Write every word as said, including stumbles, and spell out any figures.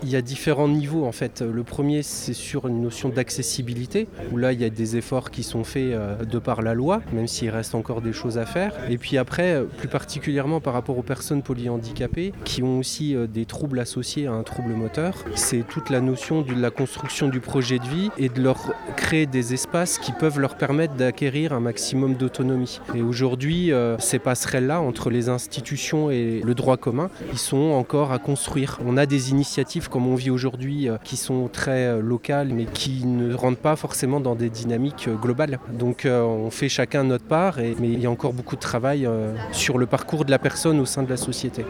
Il y a différents niveaux en fait. Le premier, c'est sur une notion d'accessibilité, où là il y a des efforts qui sont faits euh, de par la loi, même s'il reste encore des choses à faire. Et puis après, euh, plus particulièrement par rapport aux personnes polyhandicapées, qui ont aussi euh, des troubles associés à un trouble moteur, c'est toute la notion de la construction du projet de vie et de leur créer des espaces qui peuvent leur permettre d'acquérir un maximum d'autonomie. Et aujourd'hui, euh, ces passerelles-là entre les institutions et le droit commun, ils sont encore à construire. On a des initiatives comme on vit aujourd'hui euh, qui sont très euh, locales mais qui ne rentrent pas forcément dans des dynamiques euh, globales. Donc euh, on fait chacun notre part, et, mais il y a encore beaucoup de travail euh, sur le parcours de la personne au sein de la société.